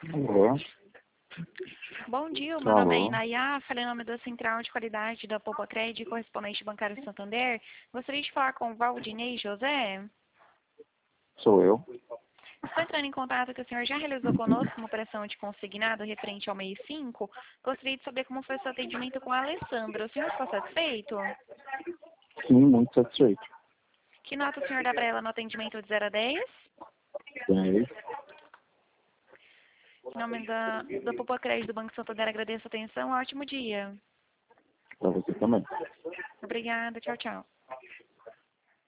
Alô? Bom dia, meu nome é Alô? Inayá, falei em nome da Central de Qualidade da Popocred, correspondente bancário Santander. Gostaria de falar com o Valdinei José. Sou eu? Estou entrando em contato que o senhor já realizou conosco uma operação de consignado referente ao mês 5. Gostaria de saber como foi o seu atendimento com a Alessandra. O senhor ficou satisfeito? Sim, muito satisfeito. Que nota o senhor dá para ela no atendimento de 0 a 10? 10. Em nome da Popocred do Banco Santander, agradeço a atenção. Ótimo dia. Pra você também. Obrigada. Tchau, tchau.